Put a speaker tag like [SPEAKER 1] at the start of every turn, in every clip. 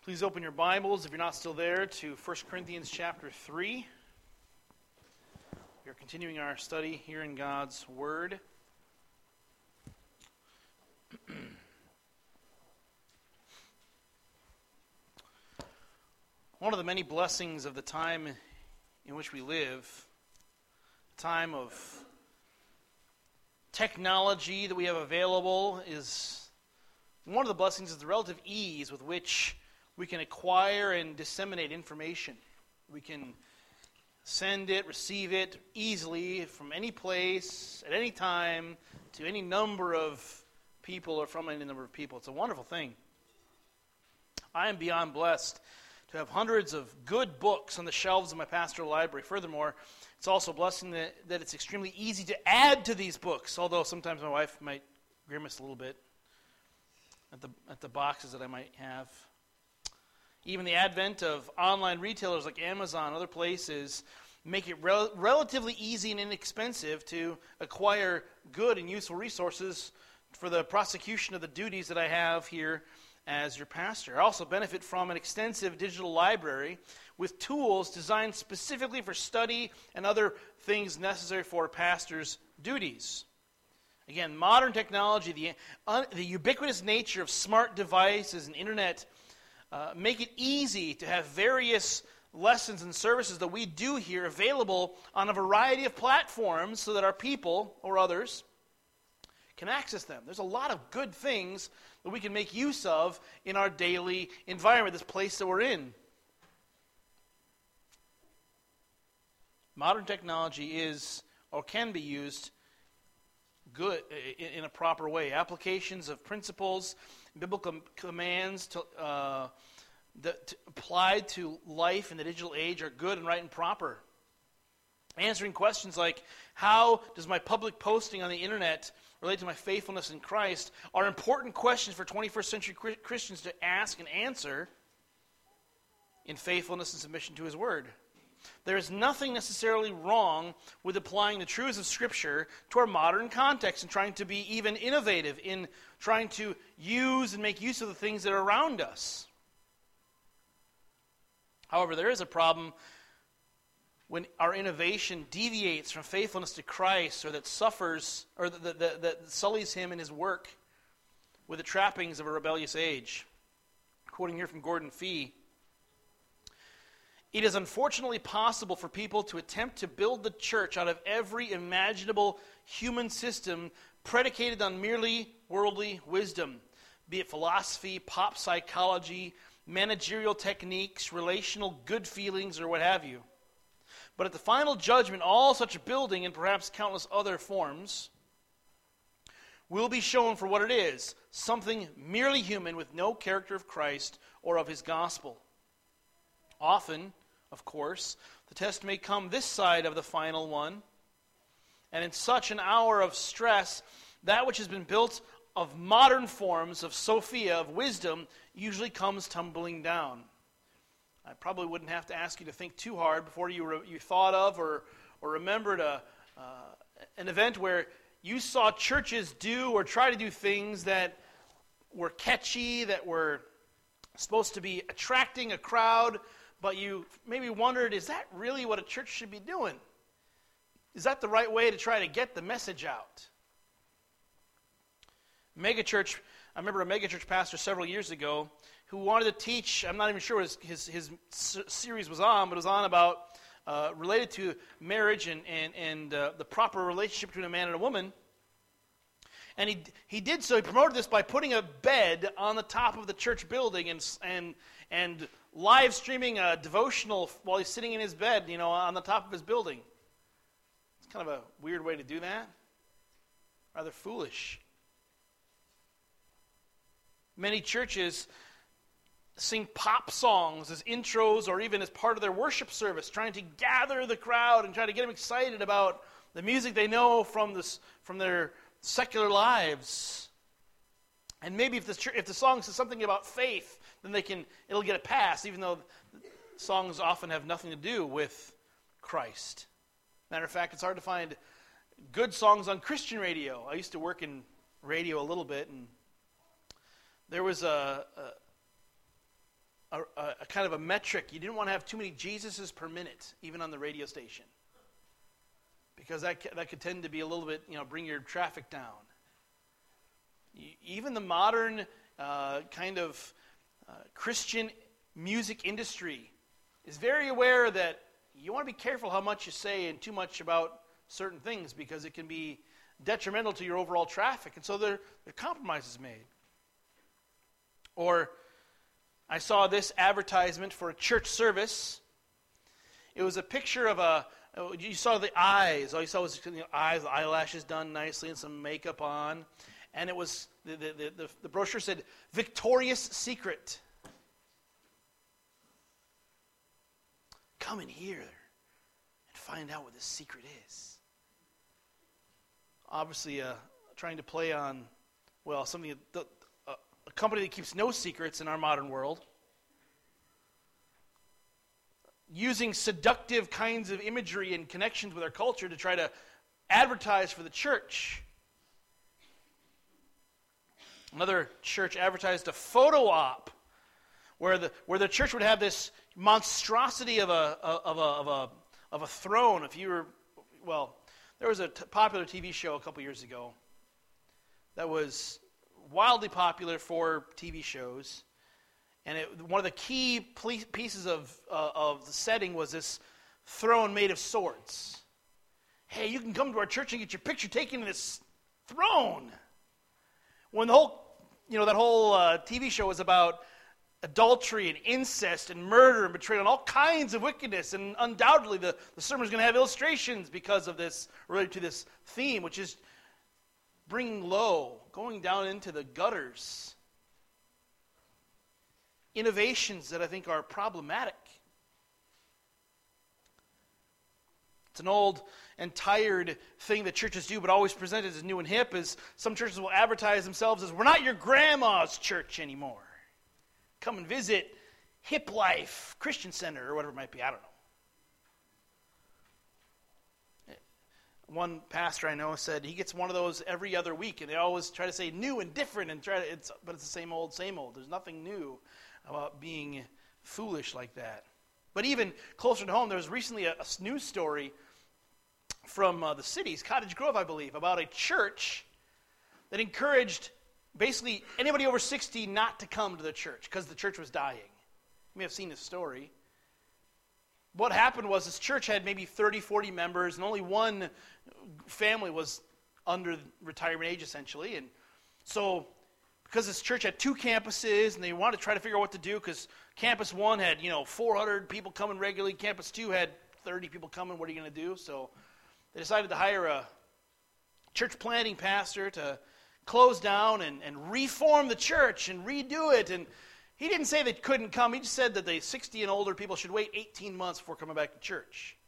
[SPEAKER 1] Please open your Bibles, if you're not still there, to 1 Corinthians chapter 3. We are continuing our study here in God's Word. One of the many blessings of the time in which we live, a time of technology that we have available, is one of the blessings is the relative ease with which we can acquire and disseminate information. We can send it, receive it easily from any place, at any time, to any number of people or from any number of people. It's a wonderful thing. I am beyond blessed to have hundreds of good books on the shelves of my pastoral library. Furthermore, it's also a blessing that it's extremely easy to add to these books, although sometimes my wife might grimace a little bit at the boxes that I might have. Even the advent of online retailers like Amazon and other places make it relatively easy and inexpensive to acquire good and useful resources for the prosecution of the duties that I have here as your pastor. I also benefit from an extensive digital library with tools designed specifically for study and other things necessary for a pastor's duties. Again, modern technology, the ubiquitous nature of smart devices and internet make it easy to have various lessons and services that we do here available on a variety of platforms so that our people or others can access them. There's a lot of good things that we can make use of in our daily environment, this place that we're in. Modern technology is or can be used good in a proper way. Applications of principles, biblical commands that applied to life in the digital age are good and right and proper. Answering questions like, how does my public posting on the internet relate to my faithfulness in Christ, are important questions for 21st century Christians to ask and answer in faithfulness and submission to His Word. There is nothing necessarily wrong with applying the truths of Scripture to our modern context and trying to be even innovative in trying to use and make use of the things that are around us. However, there is a problem when our innovation deviates from faithfulness to Christ, or that suffers, or that sullies Him in His work with the trappings of a rebellious age. Quoting here from Gordon Fee, "It is unfortunately possible for people to attempt to build the church out of every imaginable human system predicated on merely worldly wisdom, be it philosophy, pop psychology, managerial techniques, relational good feelings, or what have you. But at the final judgment, all such building, and perhaps countless other forms, will be shown for what it is, something merely human with no character of Christ or of His gospel. Often, of course, the test may come this side of the final one, and in such an hour of stress, that which has been built of modern forms of Sophia, of wisdom, usually comes tumbling down." I probably wouldn't have to ask you to think too hard before you thought of or remembered an event where you saw churches do or try to do things that were catchy, that were supposed to be attracting a crowd, but you maybe wondered, is that really what a church should be doing? Is that the right way to try to get the message out? Megachurch, I remember a megachurch pastor several years ago who wanted to teach, I'm not even sure what his series was on, but it was on about, related to marriage and the proper relationship between a man and a woman. And he did so, he promoted this by putting a bed on the top of the church building and live streaming a devotional while he's sitting in his bed, on the top of his building. It's kind of a weird way to do that. Rather foolish. Many churches sing pop songs as intros or even as part of their worship service, trying to gather the crowd and try to get them excited about the music they know from their secular lives. And maybe if the song says something about faith, then it'll get a pass, even though songs often have nothing to do with Christ. Matter of fact, it's hard to find good songs on Christian radio. I used to work in radio a little bit, and there was a a kind of a metric. You didn't want to have too many Jesuses per minute, even on the radio station, because that could tend to be a little bit, bring your traffic down. Even the modern kind of Christian music industry is very aware that you want to be careful how much you say and too much about certain things, because it can be detrimental to your overall traffic. And so there are compromises made. Or I saw this advertisement for a church service. It was a picture of you saw the eyes. All you saw was eyes, the eyelashes done nicely and some makeup on. And it was, the brochure said, Victoria's Secret. Come in here and find out what the secret is. Obviously, trying to play on, something a company that keeps no secrets in our modern world, using seductive kinds of imagery and connections with our culture to try to advertise for the church. Another church advertised a photo op where the church would have this monstrosity of a throne. If you were, there was a popular TV show a couple years ago that was wildly popular for TV shows, and one of the key pieces of the setting was this throne made of swords. Hey, you can come to our church and get your picture taken in this throne. When that whole TV show was about adultery and incest and murder and betrayal and all kinds of wickedness, and undoubtedly the sermon is going to have illustrations because of this, related to this theme, which is bringing low, going down into the gutters, innovations that I think are problematic. It's an old and tired thing that churches do, but always presented as new and hip, is some churches will advertise themselves as, we're not your grandma's church anymore. Come and visit Hip Life Christian Center, or whatever it might be. I don't know. One pastor I know said he gets one of those every other week, and they always try to say new and different, and but it's the same old, same old. There's nothing new about being foolish like that. But even closer to home, there was recently a news story from the cities, Cottage Grove, I believe, about a church that encouraged basically anybody over 60 not to come to the church because the church was dying. You may have seen this story. What happened was this church had maybe 30, 40 members, and only one family was under retirement age, essentially. And so, because this church had 2 campuses, and they wanted to try to figure out what to do, because campus 1 had, 400 people coming regularly. Campus 2 had 30 people coming. What are you going to do? So they decided to hire a church planting pastor to close down and reform the church and redo it. And he didn't say they couldn't come. He just said that the 60 and older people should wait 18 months before coming back to church.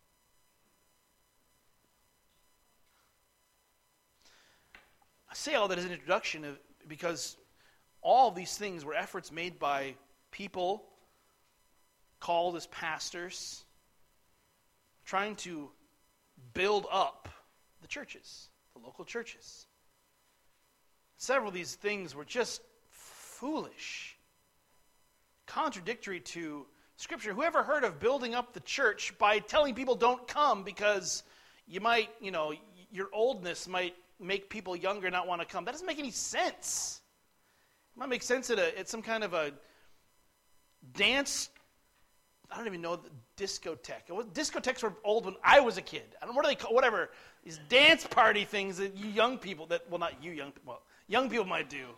[SPEAKER 1] I say all that as an introduction because all of these things were efforts made by people called as pastors trying to build up the churches, the local churches. Several of these things were just foolish, contradictory to Scripture. Whoever heard of building up the church by telling people don't come because you might, your oldness might make people younger not want to come? That doesn't make any sense. It might make sense at some kind of a dance. I don't even know the discotheque. Discotheques were old when I was a kid. I don't know, what do they call, whatever, these dance party things that you young people, not you young people, young people might do.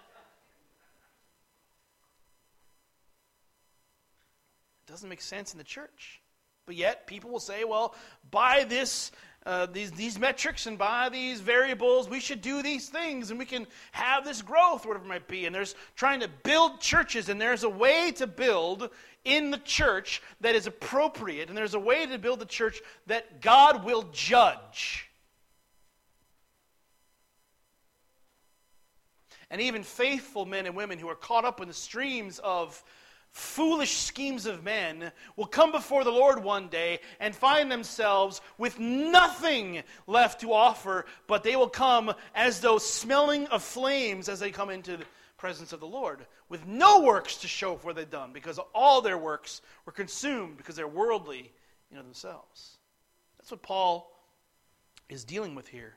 [SPEAKER 1] It doesn't make sense in the church. But yet, people will say, well, by this, these metrics and by these variables, we should do these things and we can have this growth, whatever it might be. And there's trying to build churches, and there's a way to build in the church that is appropriate, and there's a way to build the church that God will judge. And even faithful men and women who are caught up in the streams of foolish schemes of men will come before the Lord one day and find themselves with nothing left to offer, but they will come as though smelling of flames as they come into presence of the Lord, with no works to show for what they've done, because all their works were consumed because they're worldly in themselves. That's what Paul is dealing with here.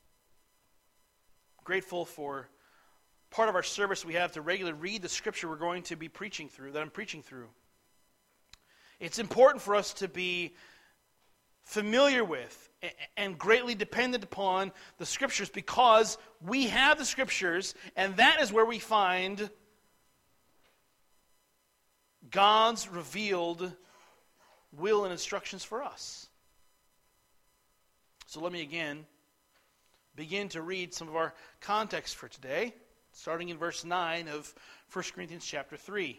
[SPEAKER 1] Grateful for part of our service we have to regularly read the scripture we're going to be preaching through, that I'm preaching through. It's important for us to be familiar with and greatly dependent upon the scriptures, because we have the scriptures, and that is where we find God's revealed will and instructions for us. So let me again begin to read some of our context for today, starting in verse 9 of 1 Corinthians chapter 3.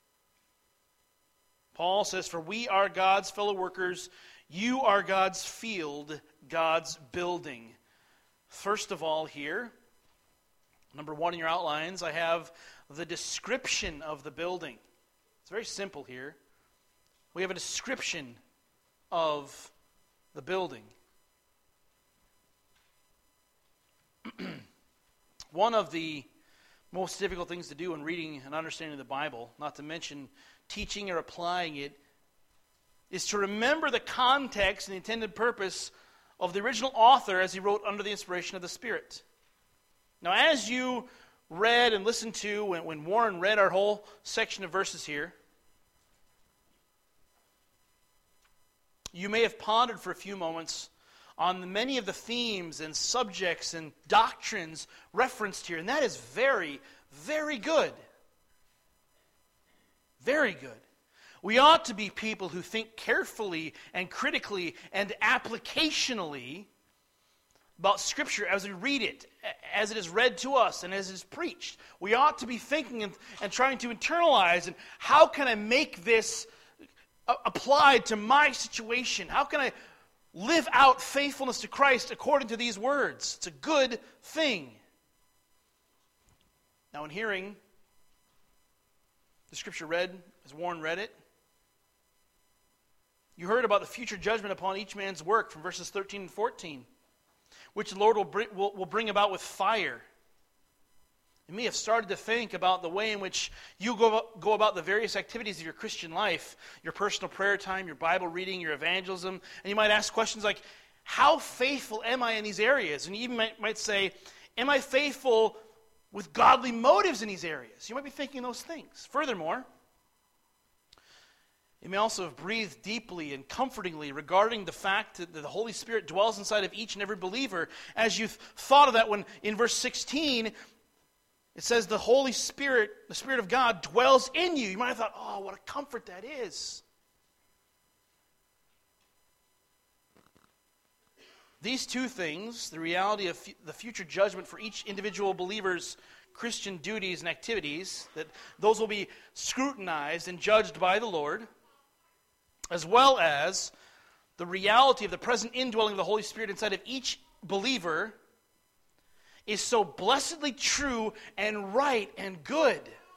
[SPEAKER 1] Paul says, "For we are God's fellow workers, you are God's field, God's building." First of all here, number 1 in your outlines, I have the description of the building. It's very simple here. We have a description of the building. One of the most difficult things to do in reading and understanding the Bible, not to mention teaching or applying it, is to remember the context and the intended purpose of the original author as he wrote under the inspiration of the Spirit. Now, as you read and listened to, when Warren read our whole section of verses here, you may have pondered for a few moments on many of the themes and subjects and doctrines referenced here, and that is very, very good. Very good. We ought to be people who think carefully and critically and applicationally about Scripture as we read it, as it is read to us, and as it is preached. We ought to be thinking and trying to internalize, and how can I make this applied to my situation? How can I live out faithfulness to Christ according to these words? It's a good thing. Now, in hearing the Scripture read, as Warren read it, you heard about the future judgment upon each man's work from verses 13 and 14, which the Lord will bring about with fire. You may have started to think about the way in which you go about the various activities of your Christian life, your personal prayer time, your Bible reading, your evangelism, and you might ask questions like, how faithful am I in these areas? And you even might say, am I faithful with godly motives in these areas? You might be thinking those things. Furthermore, you may also have breathed deeply and comfortingly regarding the fact that the Holy Spirit dwells inside of each and every believer, as you've thought of that when in verse 16, it says the Holy Spirit, the Spirit of God, dwells in you. You might have thought, oh, what a comfort that is. These two things, the reality of the future judgment for each individual believer's Christian duties and activities, that those will be scrutinized and judged by the Lord, as well as the reality of the present indwelling of the Holy Spirit inside of each believer, is so blessedly true and right and good.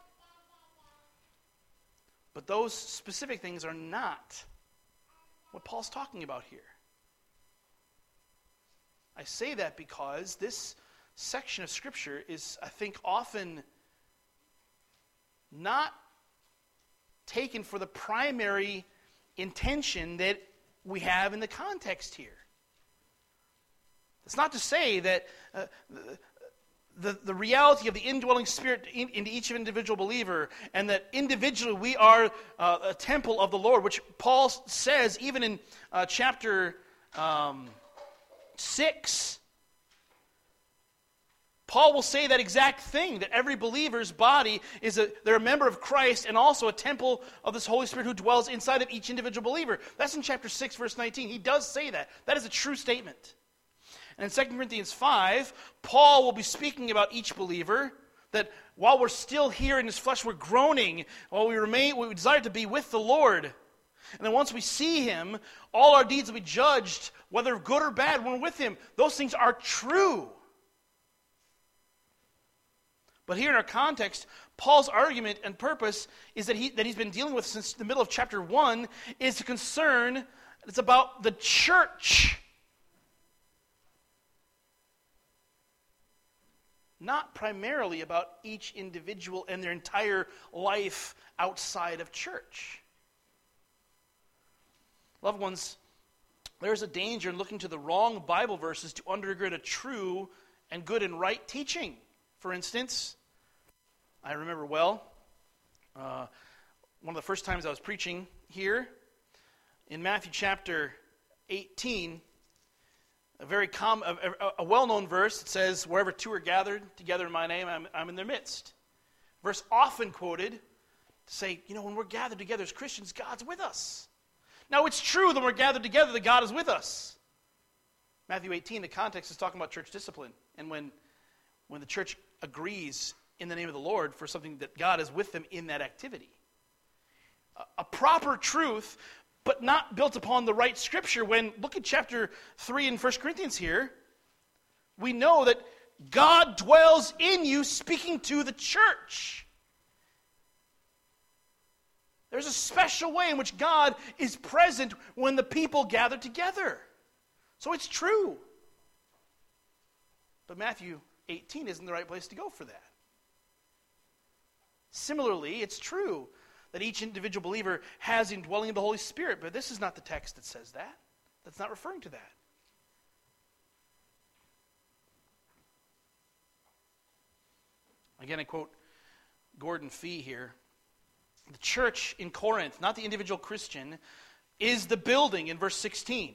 [SPEAKER 1] But those specific things are not what Paul's talking about here. I say that because this section of Scripture is, I think, often not taken for the primary intention that we have in the context here. It's not to say that the reality of the indwelling Spirit into each individual believer, and that individually we are a temple of the Lord, which Paul says even in chapter 6. Paul will say that exact thing, that every believer's body they're a member of Christ and also a temple of this Holy Spirit who dwells inside of each individual believer. That's in chapter 6, verse 19. He does say that. That is a true statement. And in 2 Corinthians 5, Paul will be speaking about each believer, that while we're still here in this flesh, we're groaning, while we desire to be with the Lord. And then once we see Him, all our deeds will be judged, whether good or bad, when we're with Him. Those things are true. But here in our context, Paul's argument and purpose is that he's been dealing with since the middle of chapter 1 is a concern. It's about the church. not primarily about each individual and their entire life outside of church. Loved ones, there's a danger in looking to the wrong Bible verses to undergird a true and good and right teaching. For instance, I remember well, one of the first times I was preaching here, in Matthew chapter 18, a well-known verse that says, "Wherever two are gathered together in my name, I'm in their midst." Verse often quoted to say, when we're gathered together as Christians, God's with us. Now, it's true that when we're gathered together, that God is with us. Matthew 18, the context is talking about church discipline. And when the church agrees in the name of the Lord for something, that God is with them in that activity. A proper truth, but not built upon the right scripture. Look at chapter 3 in 1 Corinthians here. We know that God dwells in you, speaking to the church. There's a special way in which God is present when the people gather together. So it's true. But Matthew 18 isn't the right place to go for that. Similarly, it's true that each individual believer has indwelling of the Holy Spirit, but this is not the text that says that. That's not referring to that. Again, I quote Gordon Fee here. The church in Corinth, not the individual Christian, is the building in verse 16.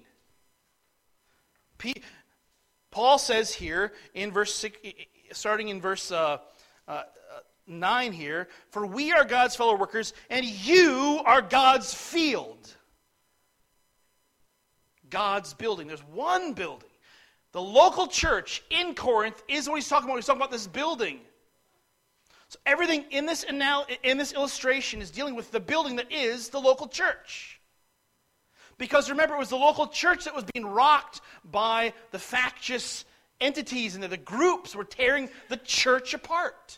[SPEAKER 1] Paul says here, in verse 6, starting in verse 9 here, "For we are God's fellow workers, and you are God's field." God's building. There's one building. The local church in Corinth is what he's talking about. He's talking about this building. So everything in this illustration is dealing with the building that is the local church. Because remember, it was the local church that was being rocked by the factious entities, and the groups were tearing the church apart.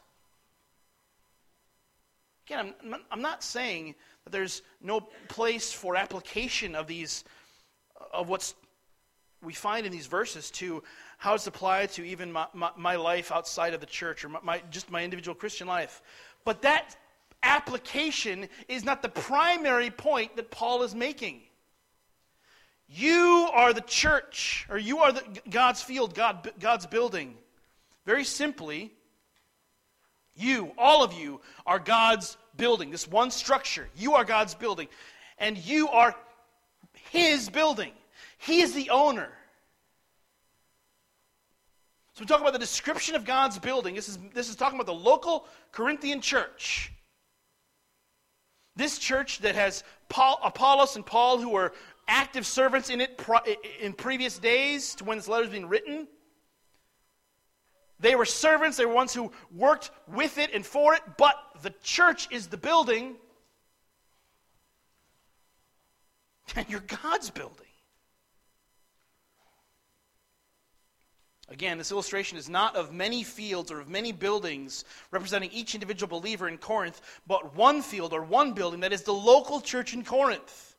[SPEAKER 1] Again, I'm not saying that there's no place for application of what we find in these verses to how it's applied to even my life outside of the church, or just my individual Christian life. But that application is not the primary point that Paul is making. You are the church, or you are God's field, God's building. Very simply, all of you, are God's building. This one structure, you are God's building. And you are His building. He is the owner. So we talk about the description of God's building. This is talking about the local Corinthian church. This church that has Apollos and Paul, who were active servants in it in previous days to when this letter is being written. They were servants. They were ones who worked with it and for it. But the church is the building. And you're God's building. Again, this illustration is not of many fields or of many buildings representing each individual believer in Corinth, but one field or one building that is the local church in Corinth.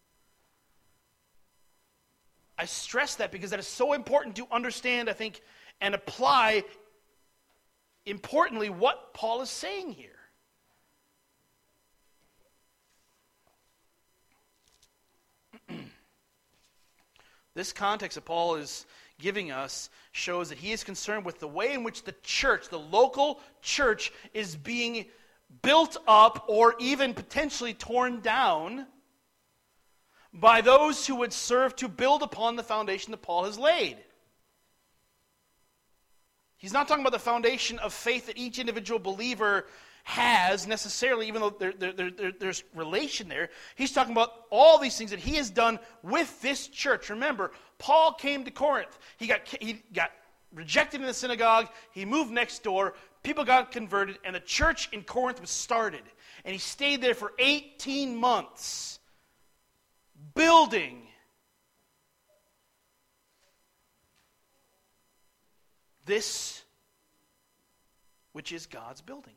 [SPEAKER 1] I stress that because that is so important to understand, I think, and apply, importantly, what Paul is saying here. This context that Paul is giving us shows that he is concerned with the way in which the church, the local church, is being built up or even potentially torn down by those who would serve to build upon the foundation that Paul has laid. He's not talking about the foundation of faith that each individual believer has necessarily, even though there's relation there. He's talking about all these things that he has done with this church. Remember, Paul came to Corinth. He got rejected in the synagogue. He moved next door. People got converted, and the church in Corinth was started. And he stayed there for 18 months, building this, which is God's building.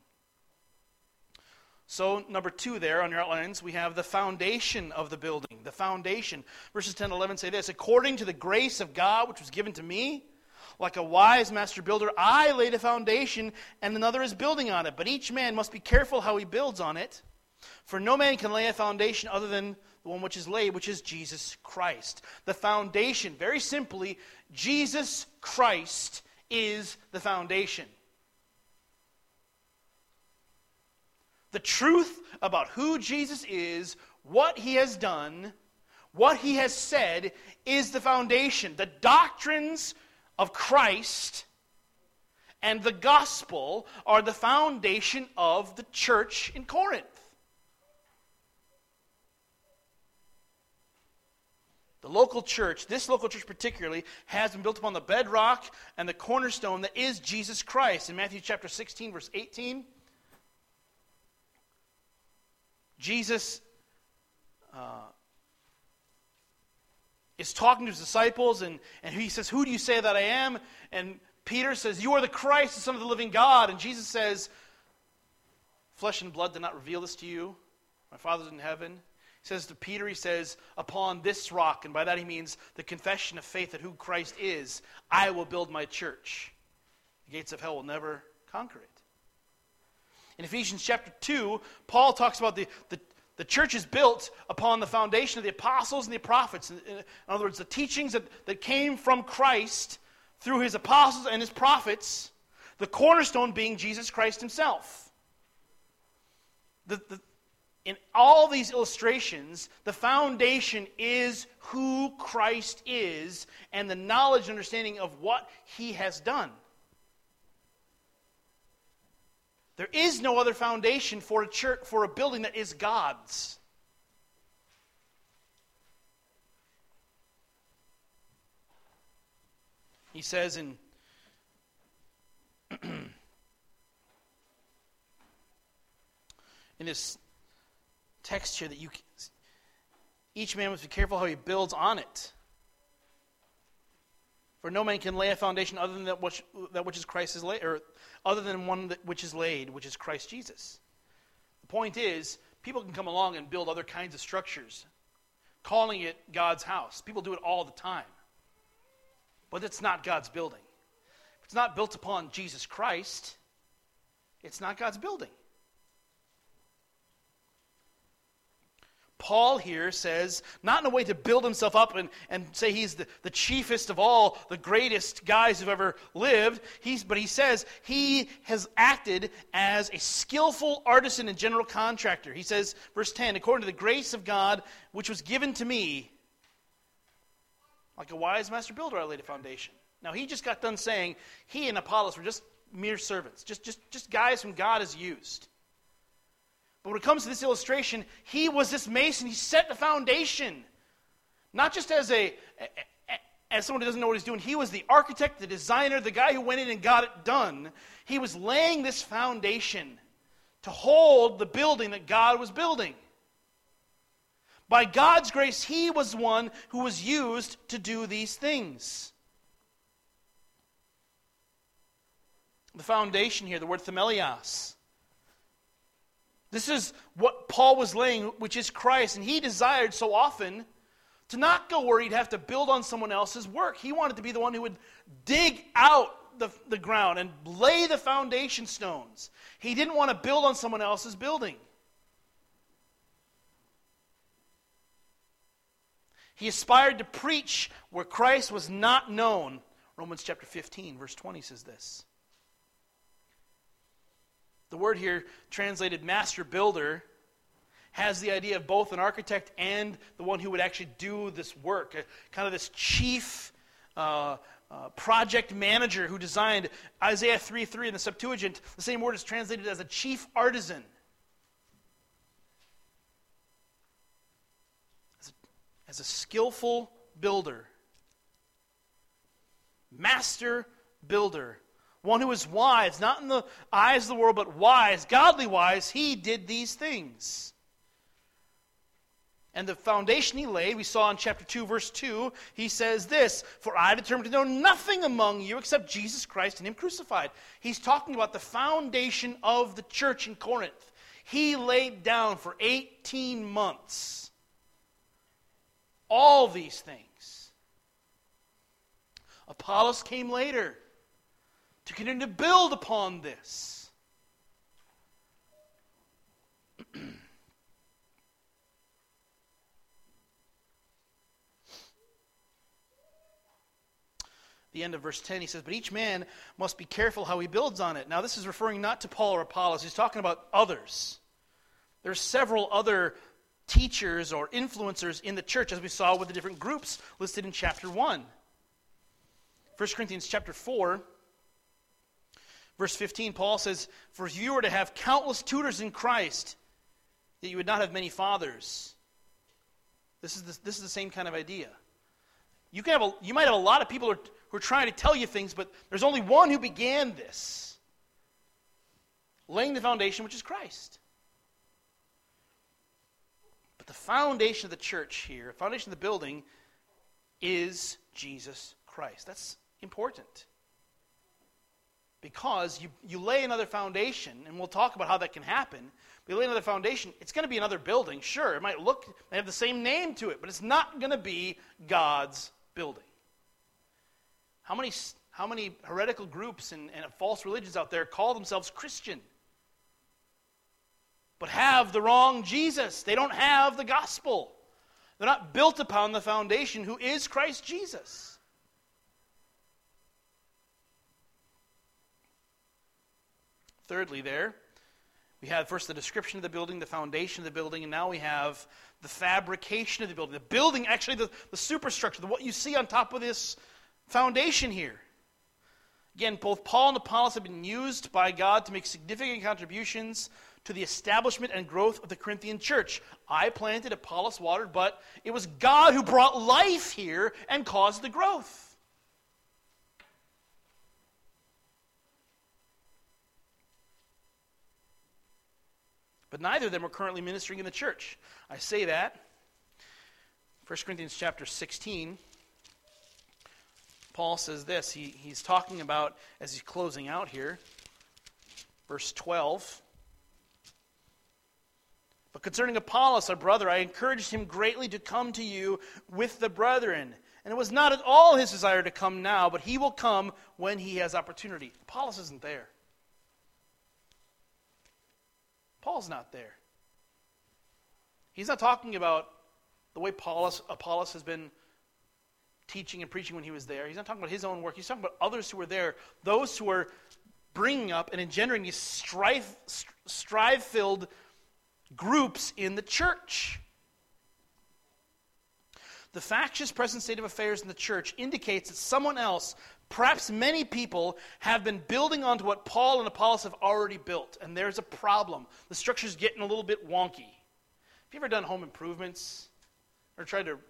[SPEAKER 1] So, number 2 there on your outlines, we have the foundation of the building. The foundation. Verses 10 and 11 say this: "According to the grace of God which was given to me, Like a wise master builder, I laid a foundation, and another is building on it. But each man must be careful how he builds on it. For no man can lay a foundation other than the one which is laid, which is Jesus Christ. The foundation, very simply, Jesus Christ is the foundation. The truth about who Jesus is, what he has done, what he has said, is the foundation. The doctrines of Christ and the gospel are the foundation of the church in Corinth. The local church, this local church particularly, has been built upon the bedrock and the cornerstone that is Jesus Christ. In Matthew chapter 16, verse 18, Jesus is talking to his disciples, and he says, "Who do you say that I am?" And Peter says, "You are the Christ, the Son of the living God." And Jesus says, "Flesh and blood did not reveal this to you. My Father's in heaven." He says to Peter, he says, "Upon this rock," and by that he means the confession of faith that who Christ is, "I will build my church. The gates of hell will never conquer it." In Ephesians chapter 2, Paul talks about the church is built upon the foundation of the apostles and the prophets. In other words, the teachings that came from Christ through his apostles and his prophets, the cornerstone being Jesus Christ himself. In all these illustrations, the foundation is who Christ is and the knowledge and understanding of what he has done. There is no other foundation for a church, for a building that is God's. He says in this text here that each man must be careful how he builds on it. For no man can lay a foundation other than that which is Christ is laid, or other than one which is laid, which is Christ Jesus. The point is, people can come along and build other kinds of structures, calling it God's house. People do it all the time. But it's not God's building. If it's not built upon Jesus Christ, it's not God's building. Paul here says, not in a way to build himself up and say he's the chiefest of all, the greatest guys who've ever lived, but he says he has acted as a skillful artisan and general contractor. He says, verse 10, "According to the grace of God which was given to me, like a wise master builder, I laid a foundation." Now he just got done saying he and Apollos were just mere servants, just guys whom God has used. But when it comes to this illustration, he was this mason. He set the foundation. Not just as someone who doesn't know what he's doing. He was the architect, the designer, the guy who went in and got it done. He was laying this foundation to hold the building that God was building. By God's grace, he was one who was used to do these things. The foundation here, the word themelios. This is what Paul was laying, which is Christ. And he desired so often to not go where he'd have to build on someone else's work. He wanted to be the one who would dig out the ground and lay the foundation stones. He didn't want to build on someone else's building. He aspired to preach where Christ was not known. Romans chapter 15, verse 20 says this. The word here, translated master builder, has the idea of both an architect and the one who would actually do this work. Kind of this chief project manager who designed Isaiah 3:3 in the Septuagint. The same word is translated as a chief artisan. As a skillful builder. Master builder. One who is wise, not in the eyes of the world, but wise, godly wise, he did these things. And the foundation he laid, we saw in chapter 2, verse 2, he says this, "For I determined to know nothing among you except Jesus Christ and him crucified." He's talking about the foundation of the church in Corinth. He laid down for 18 months all these things. Apollos came later to continue to build upon this. The end of verse 10, he says, but each man must be careful how he builds on it. Now, this is referring not to Paul or Apollos. He's talking about others. There's several other teachers or influencers in the church, as we saw with the different groups listed in chapter 1. 1 Corinthians chapter 4, verse 15, Paul says, for if you were to have countless tutors in Christ, that you would not have many fathers. This is the same kind of idea. You might have a lot of people who are trying to tell you things, but there's only one who began this, laying the foundation, which is Christ. But the foundation of the church here, the foundation of the building, is Jesus Christ. That's important. Because you lay another foundation, and we'll talk about how that can happen. But you lay another foundation, it's going to be another building. Sure, it might have the same name to it, but it's not going to be God's building. How many heretical groups and false religions out there call themselves Christian, but have the wrong Jesus? They don't have the gospel. They're not built upon the foundation who is Christ Jesus. Thirdly, we have first the description of the building, the foundation of the building, and now we have the fabrication of the building. The building, actually the superstructure, what you see on top of this foundation here. Again, both Paul and Apollos have been used by God to make significant contributions to the establishment and growth of the Corinthian church. I planted, Apollos watered, but it was God who brought life here and caused the growth. But neither of them are currently ministering in the church. I say that. 1 Corinthians chapter 16, Paul says this. He's talking about, as he's closing out here, verse 12. But concerning Apollos, our brother, I encouraged him greatly to come to you with the brethren. And it was not at all his desire to come now, but he will come when he has opportunity. Apollos isn't there. Paul's not there. He's not talking about the way Apollos has been teaching and preaching when he was there. He's not talking about his own work. He's talking about others who were there, those who are bringing up and engendering these strife-filled groups in the church. The factious present state of affairs in the church indicates that someone else, perhaps many people, have been building onto what Paul and Apollos have already built. And there's a problem. The structure's getting a little bit wonky. Have you ever done home improvements? Or tried to,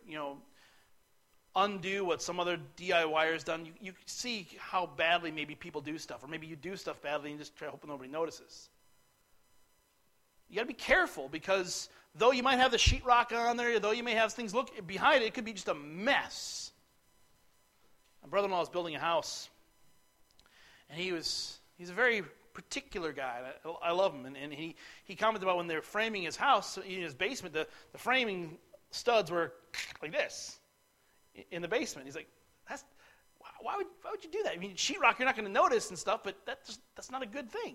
[SPEAKER 1] undo what some other DIYer's done? You see how badly maybe people do stuff. Or maybe you do stuff badly and just try to hope nobody notices. You got to be careful, because though you might have the sheetrock on there, though you may have things look behind it, it could be just a mess. My brother-in-law was building a house, and he's a very particular guy. I love him, and he commented about when they were framing his house in his basement, the framing studs were like this in the basement. He's like, why would you do that? I mean, sheetrock, you're not going to notice and stuff, but that's not a good thing.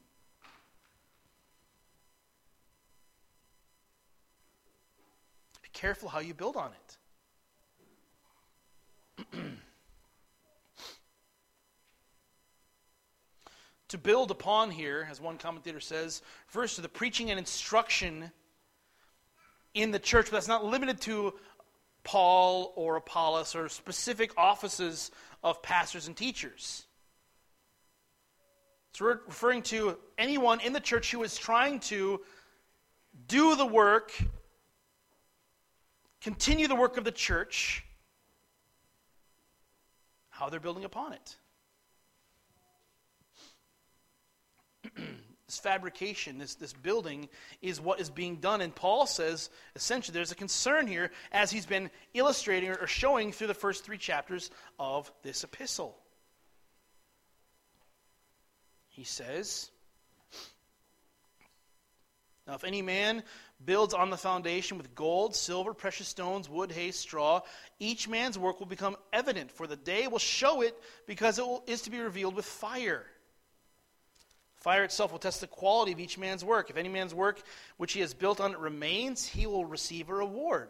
[SPEAKER 1] Be careful how you build on it. To build upon here, as one commentator says, refers to the preaching and instruction in the church, but that's not limited to Paul or Apollos or specific offices of pastors and teachers. It's referring to anyone in the church who is trying to do the work, continue the work of the church, how they're building upon it. This fabrication, this building, is what is being done. And Paul says, essentially, there's a concern here, as he's been illustrating or showing through the first 3 chapters of this epistle. He says, Now, if any man builds on the foundation with gold, silver, precious stones, wood, hay, straw, each man's work will become evident, for the day will show it, because it is to be revealed with fire. Fire itself will test the quality of each man's work. If any man's work which he has built on it remains, he will receive a reward.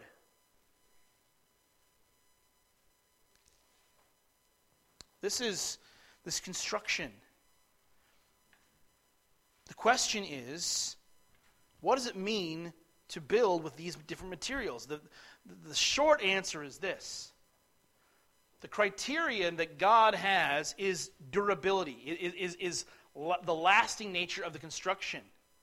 [SPEAKER 1] This is this construction. The question is, what does it mean to build with these different materials? The short answer is this. The criterion that God has is durability, is the lasting nature of the construction.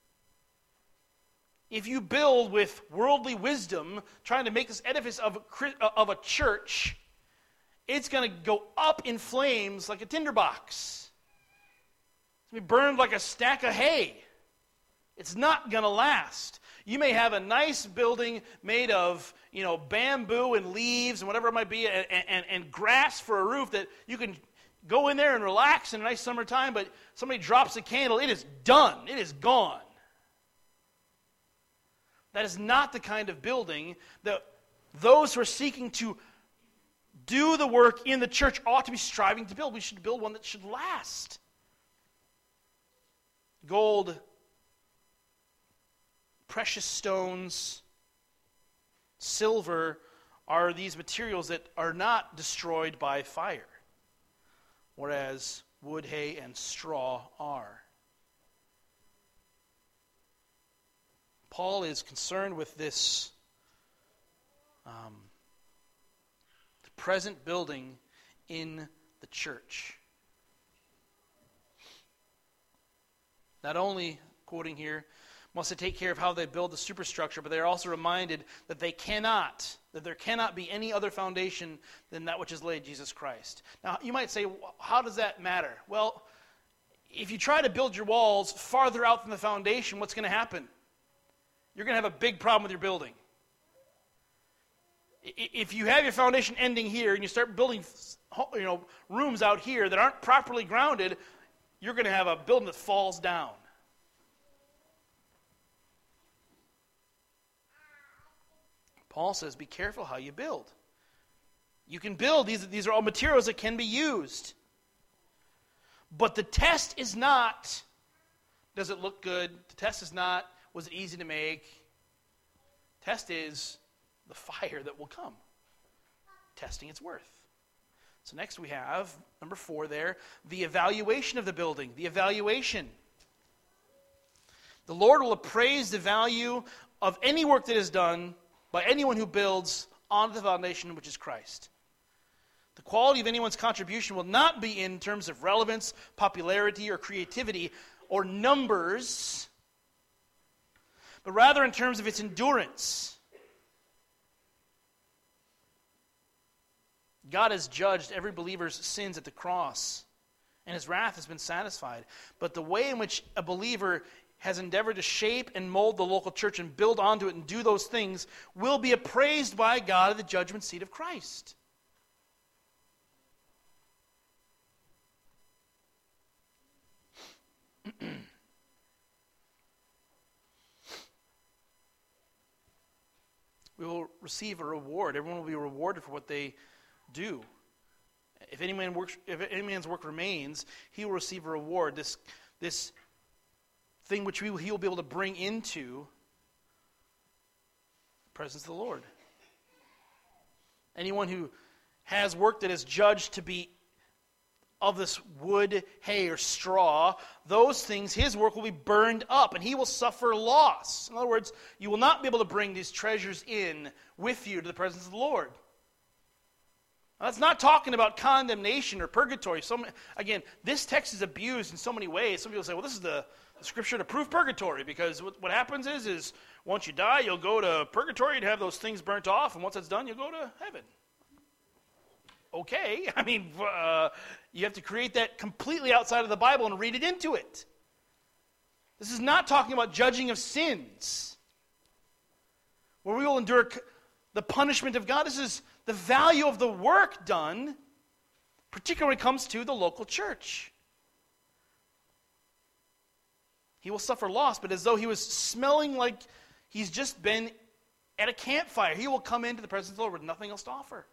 [SPEAKER 1] If you build with worldly wisdom, trying to make this edifice of a church, it's going to go up in flames like a tinderbox. It's going to be burned like a stack of hay. It's not going to last. You may have a nice building made of, bamboo and leaves and whatever it might be, and grass for a roof that you can go in there and relax in a nice summertime, but somebody drops a candle, it is done. It is gone. That is not the kind of building that those who are seeking to do the work in the church ought to be striving to build. We should build one that should last. Gold, precious stones, silver are these materials that are not destroyed by fire, whereas wood, hay, and straw are. Paul is concerned with this the present building in the church. Not only, quoting here, must they take care of how they build the superstructure, but they are also reminded that there cannot be any other foundation than that which is laid, Jesus Christ. Now, you might say, how does that matter? Well, if you try to build your walls farther out than the foundation, what's going to happen? You're going to have a big problem with your building. If you have your foundation ending here and you start building, rooms out here that aren't properly grounded, you're going to have a building that falls down. Paul says, be careful how you build. You can build. These are all materials that can be used. But the test is not, does it look good? The test is not, was it easy to make? Test is the fire that will come. Testing its worth. So next we have, number 4 there, the evaluation of the building. The evaluation. The Lord will appraise the value of any work that is done by anyone who builds onto the foundation, which is Christ. The quality of anyone's contribution will not be in terms of relevance, popularity, or creativity, or numbers, but rather in terms of its endurance. God has judged every believer's sins at the cross, and his wrath has been satisfied. But the way in which a believer has endeavored to shape and mold the local church and build onto it and do those things will be appraised by God at the judgment seat of Christ. We will receive a reward. Everyone will be rewarded for what they do. If any man's work remains, he will receive a reward. This thing which he will be able to bring into the presence of the Lord. Anyone who has work that is judged to be of this wood, hay, or straw, those things, his work will be burned up, and he will suffer loss. In other words, you will not be able to bring these treasures in with you to the presence of the Lord. Now, that's not talking about condemnation or purgatory. Again, this text is abused in so many ways. Some people say, well, this is the scripture to prove purgatory, because what happens is once you die, you'll go to purgatory and have those things burnt off, and once that's done, you'll go to heaven. Okay, you have to create that completely outside of the Bible and read it into it. This is not talking about judging of sins, where we will endure the punishment of God. This is the value of the work done, particularly when it comes to the local church. He will suffer loss, but as though he was smelling like he's just been at a campfire. He will come into the presence of the Lord with nothing else to offer.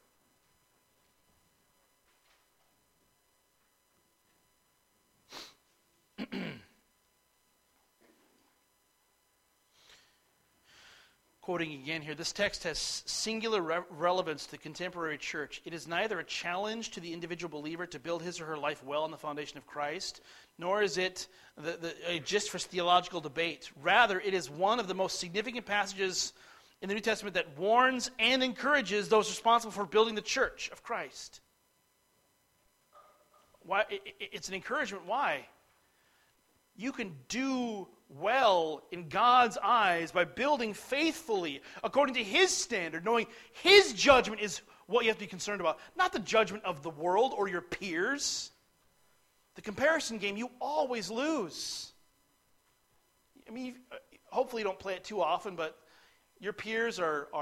[SPEAKER 1] Quoting again here, this text has singular relevance to the contemporary church. It is neither a challenge to the individual believer to build his or her life well on the foundation of Christ, nor is it a gist for theological debate. Rather, it is one of the most significant passages in the New Testament that warns and encourages those responsible for building the church of Christ. Why? It's an encouragement. Why? You can do well in God's eyes by building faithfully according to His standard, knowing His judgment is what you have to be concerned about, not the judgment of the world or your peers. The comparison game, you always lose. I mean, hopefully you don't play it too often, but your peers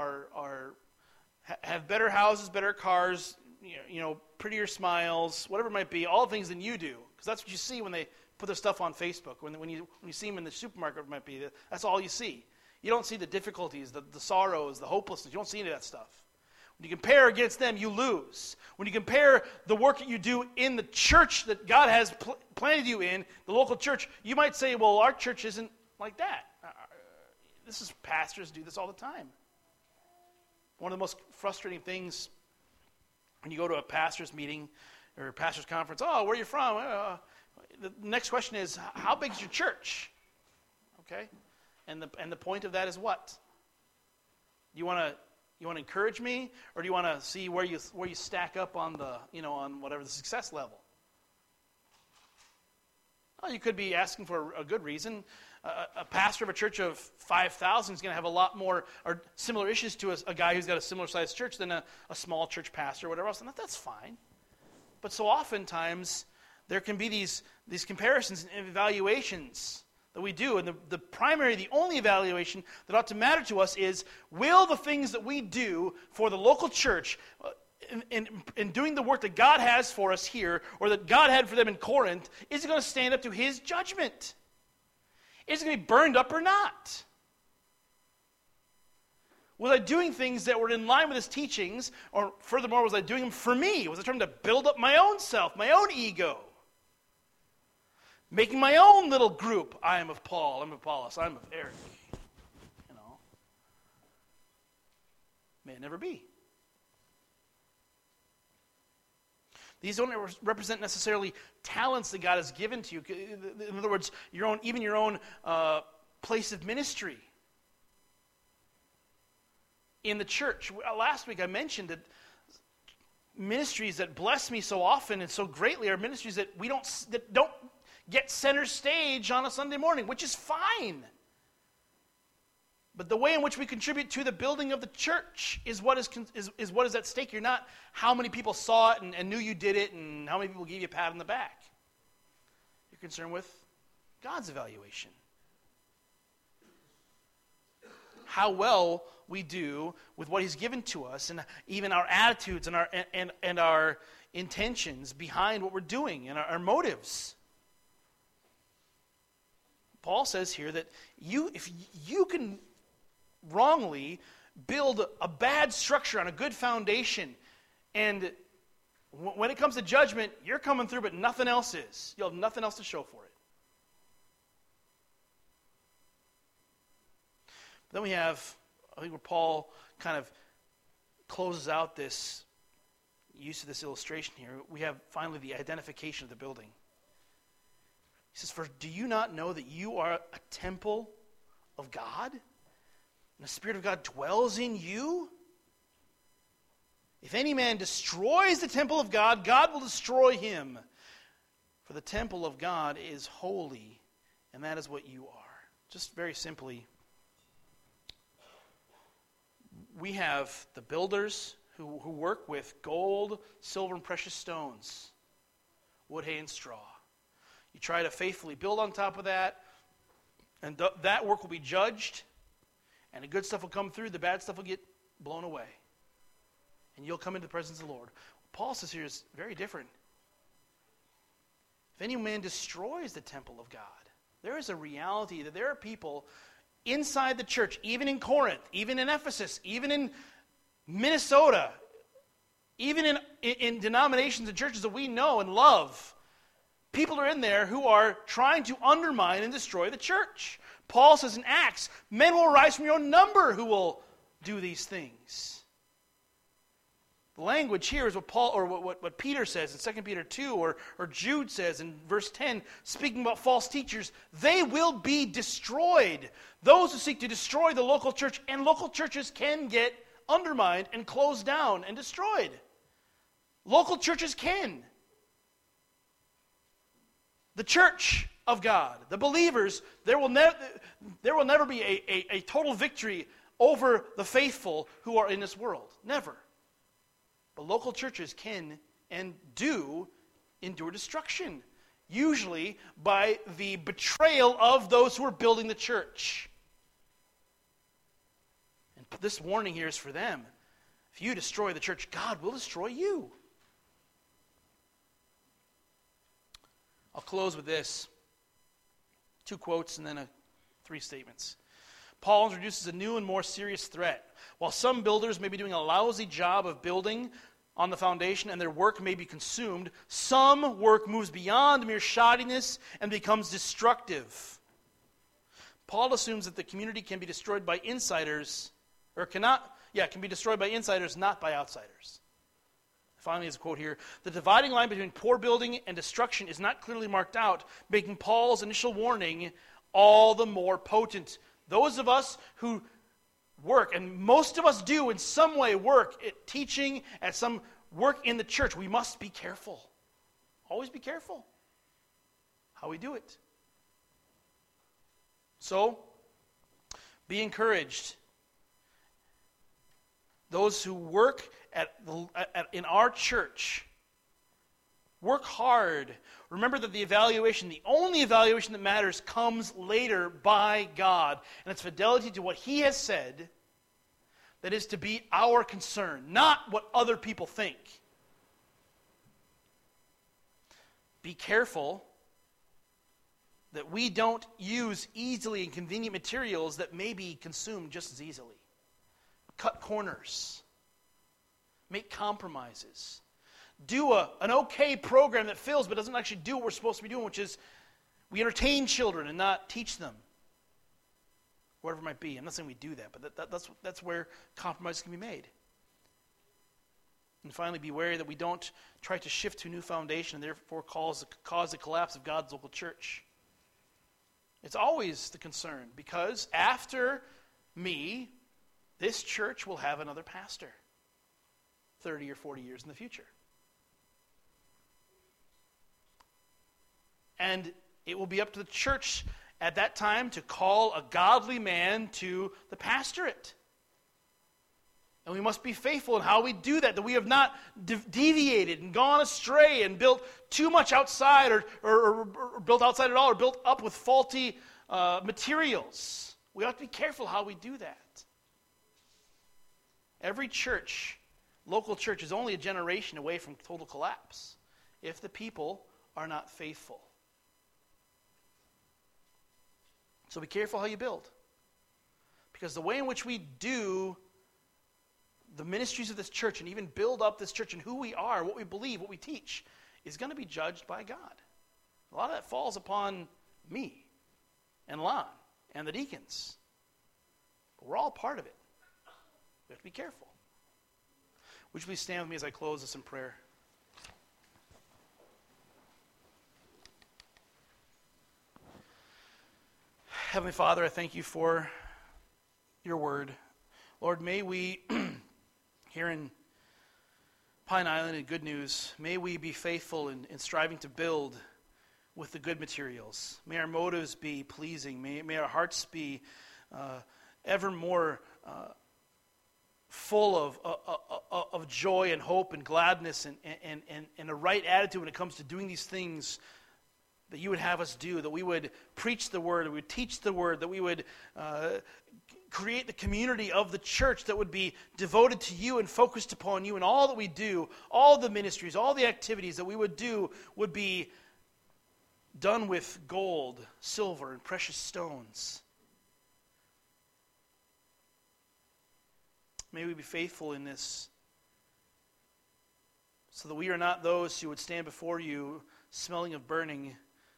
[SPEAKER 1] have better houses, better cars, prettier smiles, whatever it might be, all things than you do, because that's what you see when they put their stuff on Facebook. When you see them in the supermarket, it might be that's all you see. You don't see the difficulties, the sorrows, the hopelessness. You don't see any of that stuff. When you compare against them, you lose. When you compare the work that you do in the church that God has planted you in, the local church, you might say, well, our church isn't like that. Pastors do this all the time. One of the most frustrating things when you go to a pastor's meeting or a pastor's conference, where are you from? The next question is, how big is your church? Okay? And the point of that is what? You want to encourage me, or do you want to see where you stack up on on whatever the success level? Well, you could be asking for a good reason. A pastor of a church of 5,000 is going to have a lot more or similar issues to a guy who's got a similar sized church than a small church pastor or whatever else, and that's fine. But so oftentimes there can be these comparisons and evaluations that we do, and the only evaluation that ought to matter to us is, will the things that we do for the local church in doing the work that God has for us here, or that God had for them in Corinth, is it going to stand up to His judgment? Is it going to be burned up or not? Was I doing things that were in line with His teachings, or furthermore, was I doing them for me? Was I trying to build up my own self, my own ego? Making my own little group. I am of Paul, I'm of Apollos, I'm of Eric. May it never be. These don't represent necessarily talents that God has given to you. In other words, your own place of ministry in the church. Last week I mentioned that ministries that bless me so often and so greatly are ministries that don't get center stage on a Sunday morning, which is fine. But the way in which we contribute to the building of the church is what is at stake. You're not how many people saw it and knew you did it and how many people gave you a pat on the back. You're concerned with God's evaluation. How well we do with what He's given to us, and even our attitudes and our intentions behind what we're doing and our motives. Paul says here that if you can wrongly build a bad structure on a good foundation, and when it comes to judgment, you're coming through, but nothing else is. You'll have nothing else to show for it. But then we have, I think where Paul kind of closes out this use of this illustration here, we have finally the identification of the building. He says, "For do you not know that you are a temple of God? And the Spirit of God dwells in you? If any man destroys the temple of God, God will destroy him. For the temple of God is holy, and that is what you are." Just very simply, we have the builders who work with gold, silver, and precious stones, wood, hay, and straw. You try to faithfully build on top of that, and that work will be judged, and the good stuff will come through, the bad stuff will get blown away. And you'll come into the presence of the Lord. What Paul says here is very different. If any man destroys the temple of God, There is a reality that there are people inside the church, even in Corinth, even in Ephesus, even in Minnesota, even in denominations and churches that we know and love. People are in there who are trying to undermine and destroy the church. Paul says in Acts, men will rise from your own number who will do these things. The language here is what Paul, or what Peter says in 2 Peter 2, or Jude says in verse 10, speaking about false teachers. They will be destroyed. Those who seek to destroy the local church, and local churches can get undermined and closed down and destroyed. Local churches can. The church of God, the believers, there will never be a total victory over the faithful who are in this world. Never. But local churches can and do endure destruction, usually by the betrayal of those who are building the church. And this warning here is for them. If you destroy the church, God will destroy you. I'll close with this. 2 quotes and then 3 statements. Paul introduces a new and more serious threat. While some builders may be doing a lousy job of building on the foundation and their work may be consumed, some work moves beyond mere shoddiness and becomes destructive. Paul assumes that the community can be destroyed by insiders, can be destroyed by insiders, not by outsiders. Finally, there's a quote here. The dividing line between poor building and destruction is not clearly marked out, making Paul's initial warning all the more potent. Those of us who work, and most of us do in some way work at teaching, at some work in the church, we must be careful. Always be careful how we do it. So, be encouraged. Those who work in our church, work hard. Remember that the only evaluation that matters comes later by God. And it's fidelity to what He has said that is to be our concern, not what other people think. Be careful that we don't use easily and convenient materials that may be consumed just as easily. Cut corners. Make compromises. Do an okay program that fills but doesn't actually do what we're supposed to be doing, which is we entertain children and not teach them. Whatever it might be. I'm not saying we do that, but that's where compromises can be made. And finally, be wary that we don't try to shift to a new foundation and therefore cause the collapse of God's local church. It's always the concern, because after me, this church will have another pastor 30 or 40 years in the future. And it will be up to the church at that time to call a godly man to the pastorate. And we must be faithful in how we do that we have not deviated and gone astray and built too much outside or built outside at all or built up with faulty materials. We have to be careful how we do that. Every church, local church, is only a generation away from total collapse if the people are not faithful. So be careful how you build. Because the way in which we do the ministries of this church and even build up this church and who we are, what we believe, what we teach, is going to be judged by God. A lot of that falls upon me and Lon and the deacons. But we're all part of it. We have to be careful. Would you please stand with me as I close this in prayer? Heavenly Father, I thank you for your word. Lord, may we, here in Pine Island and Good News, may we be faithful in striving to build with the good materials. May our motives be pleasing. May our hearts be ever more full of joy and hope and gladness and a right attitude when it comes to doing these things that you would have us do, that we would preach the word, that we would teach the word, that we would create the community of the church that would be devoted to you and focused upon you, and all that we do, all the ministries, all the activities that we would do would be done with gold, silver, and precious stones. May we be faithful in this, so that we are not those who would stand before you smelling of burning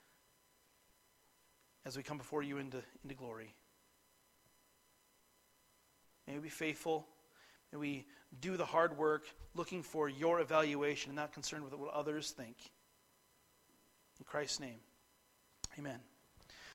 [SPEAKER 1] as we come before you into glory. May we be faithful. May we do the hard work looking for your evaluation and not concerned with what others think. In Christ's name, amen.